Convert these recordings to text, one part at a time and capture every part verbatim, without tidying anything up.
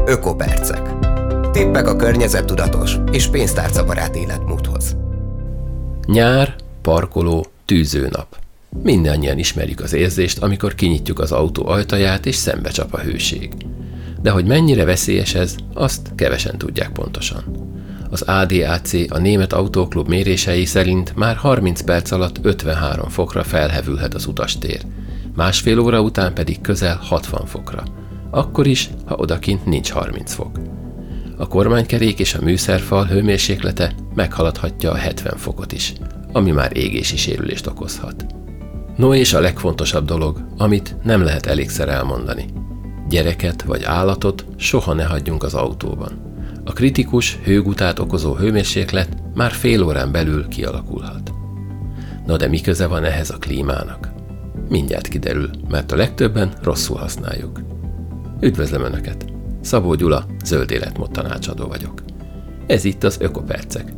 Ökopercek. Tippek a környezettudatos és pénztárcabarát életmódhoz. Nyár, parkoló, tűzőnap. Mindannyian ismerjük az érzést, amikor kinyitjuk az autó ajtaját és szembe csap a hőség. De hogy mennyire veszélyes ez, azt kevesen tudják pontosan. Az á dé á cé, a Német Autóklub mérései szerint már harminc perc alatt ötvenhárom fokra felhevülhet az utastér, másfél óra után pedig közel hatvan fokra. Akkor is, ha odakint nincs harminc fok. A kormánykerék és a műszerfal hőmérséklete meghaladhatja a hetven fokot is, ami már égési sérülést okozhat. No és a legfontosabb dolog, amit nem lehet elégszer elmondani. Gyereket vagy állatot soha ne hagyjunk az autóban. A kritikus, hőgutát okozó hőmérséklet már fél órán belül kialakulhat. Na de mi köze van ehhez a klímának? Mindjárt kiderül, mert a legtöbben rosszul használjuk. Üdvözlöm Önöket! Szabó Gyula, zöld életmód tanácsadó vagyok. Ez itt az Ökopercek.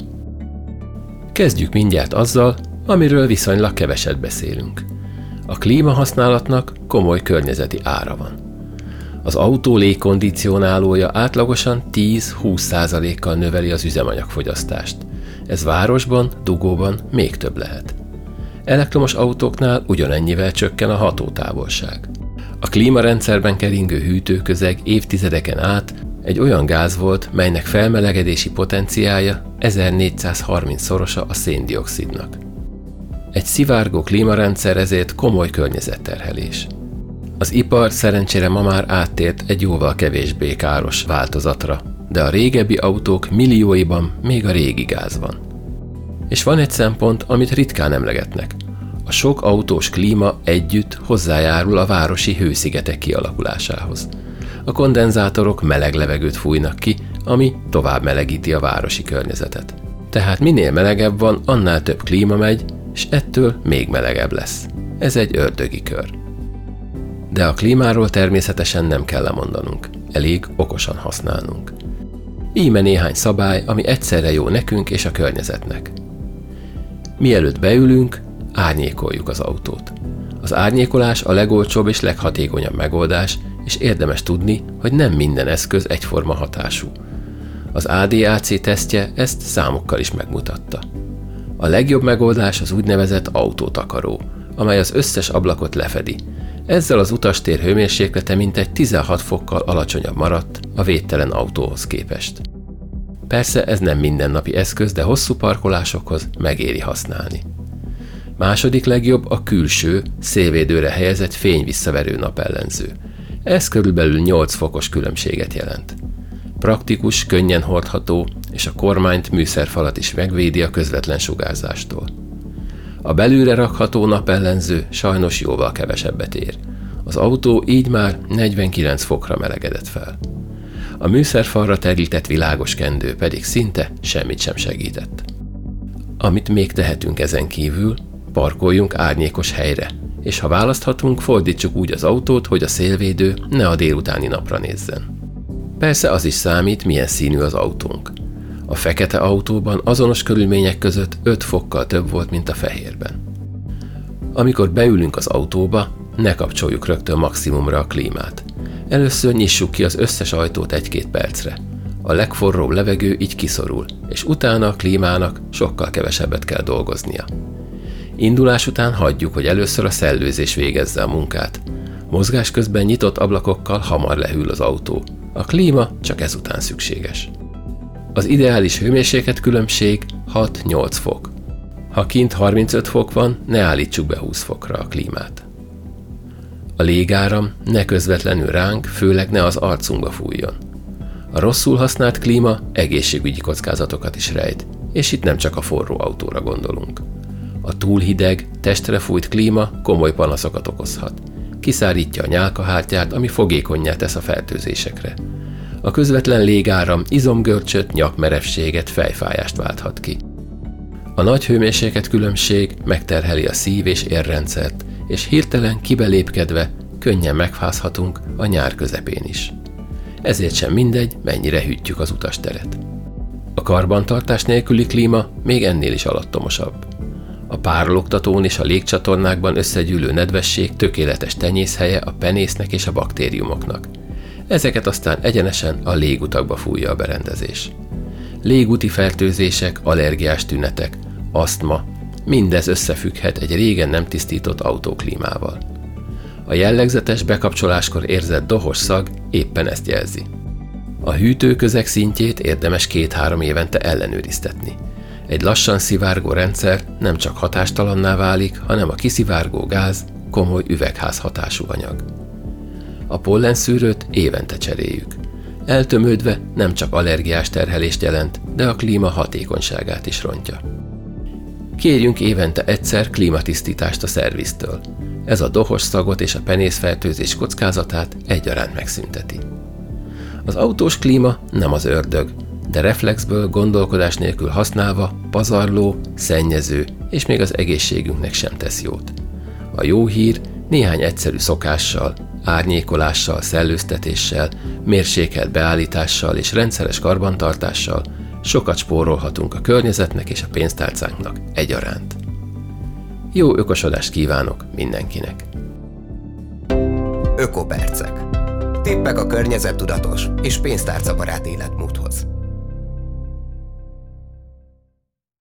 Kezdjük mindjárt azzal, amiről viszonylag keveset beszélünk. A klímahasználatnak komoly környezeti ára van. Az autó légkondicionálója átlagosan tíz-húsz százalékkal növeli az üzemanyagfogyasztást. Ez városban, dugóban még több lehet. Elektromos autóknál ugyanennyivel csökken a hatótávolság. A klímarendszerben keringő hűtőközeg évtizedeken át egy olyan gáz volt, melynek felmelegedési potenciálja ezernégyszázharminc-szorosa a széndioxidnak. Egy szivárgó klímarendszer ezért komoly környezetterhelés. Az ipar szerencsére ma már áttért egy jóval kevésbé káros változatra, de a régebbi autók millióiban még a régi gáz van. És van egy szempont, amit ritkán emlegetnek. A sok autós klíma együtt hozzájárul a városi hőszigetek kialakulásához. A kondenzátorok meleg levegőt fújnak ki, ami tovább melegíti a városi környezetet. Tehát minél melegebb van, annál több klíma megy, és ettől még melegebb lesz. Ez egy ördögi kör. De a klímáról természetesen nem kell lemondanunk, elég okosan használnunk. Íme néhány szabály, ami egyszerre jó nekünk és a környezetnek. Mielőtt beülünk, árnyékoljuk az autót. Az árnyékolás a legolcsóbb és leghatékonyabb megoldás, és érdemes tudni, hogy nem minden eszköz egyforma hatású. Az á dé á cé tesztje ezt számokkal is megmutatta. A legjobb megoldás az úgynevezett autótakaró, amely az összes ablakot lefedi. Ezzel az utastér hőmérséklete mintegy tizenhat fokkal alacsonyabb maradt a védtelen autóhoz képest. Persze ez nem mindennapi eszköz, de hosszú parkolásokhoz megéri használni. Második legjobb a külső, szélvédőre helyezett fényvisszaverő napellenző. Ez körülbelül nyolc fokos különbséget jelent. Praktikus, könnyen hordható, és a kormányt, műszerfalat is megvédi a közvetlen sugárzástól. A belülre rakható napellenző sajnos jóval kevesebbet ér. Az autó így már negyvenkilenc fokra melegedett fel. A műszerfalra terített világos kendő pedig szinte semmit sem segített. Amit még tehetünk ezen kívül, parkoljunk árnyékos helyre, és ha választhatunk, fordítsuk úgy az autót, hogy a szélvédő ne a délutáni napra nézzen. Persze az is számít, milyen színű az autónk. A fekete autóban azonos körülmények között öt fokkal több volt, mint a fehérben. Amikor beülünk az autóba, ne kapcsoljuk rögtön maximumra a klímát. Először nyissuk ki az összes ajtót egy-két percre. A legforróbb levegő így kiszorul, és utána a klímának sokkal kevesebbet kell dolgoznia. Indulás után hagyjuk, hogy először a szellőzés végezze a munkát. Mozgás közben nyitott ablakokkal hamar lehűl az autó. A klíma csak ezután szükséges. Az ideális hőmérséklet különbség hat-nyolc fok. Ha kint harmincöt fok van, ne állítsuk be húsz fokra a klímát. A légáram ne közvetlenül ránk, főleg ne az arcunkba fújjon. A rosszul használt klíma egészségügyi kockázatokat is rejt, és itt nem csak a forró autóra gondolunk. A túl hideg, testre fújt klíma komoly panaszokat okozhat. Kiszárítja a nyálkahártyát, ami fogékonnyá tesz a fertőzésekre. A közvetlen légáram izomgörcsöt, nyakmerevséget, fejfájást válthat ki. A nagy hőmérséklet különbség megterheli a szív- és érrendszert, és hirtelen kibelépkedve könnyen megfázhatunk a nyár közepén is. Ezért sem mindegy, mennyire hűtjük az utasteret. A karbantartás nélküli klíma még ennél is alattomosabb. A párologtatón és a légcsatornákban összegyűlő nedvesség tökéletes tenyészhelye a penésznek és a baktériumoknak. ezeket aztán egyenesen a légutakba fújja a berendezés. Légúti fertőzések, allergiás tünetek, asztma, mindez összefügghet egy régen nem tisztított autóklímával. A jellegzetes bekapcsoláskor érzett dohos szag éppen ezt jelzi. A hűtőközeg szintjét érdemes két-három évente ellenőriztetni. Egy lassan szivárgó rendszer nem csak hatástalanná válik, hanem a kiszivárgó gáz komoly üvegházhatású anyag. A pollenszűrőt évente cseréljük. Eltömődve nem csak allergiás terhelést jelent, de a klíma hatékonyságát is rontja. Kérjünk évente egyszer klímatisztítást a szerviztől. Ez a dohos szagot és a penészfertőzés kockázatát egyaránt megszünteti. Az autós klíma nem az ördög, de reflexből gondolkodás nélkül használva pazarló, szennyező és még az egészségünknek sem tesz jót. A jó hír, néhány egyszerű szokással, árnyékolással, szellőztetéssel, mérsékelt beállítással és rendszeres karbantartással sokat spórolhatunk a környezetnek és a pénztárcánknak egyaránt. Jó ökosodást kívánok mindenkinek! Ökopercek. Tippek a környezettudatos és pénztárcabarát életmódhoz.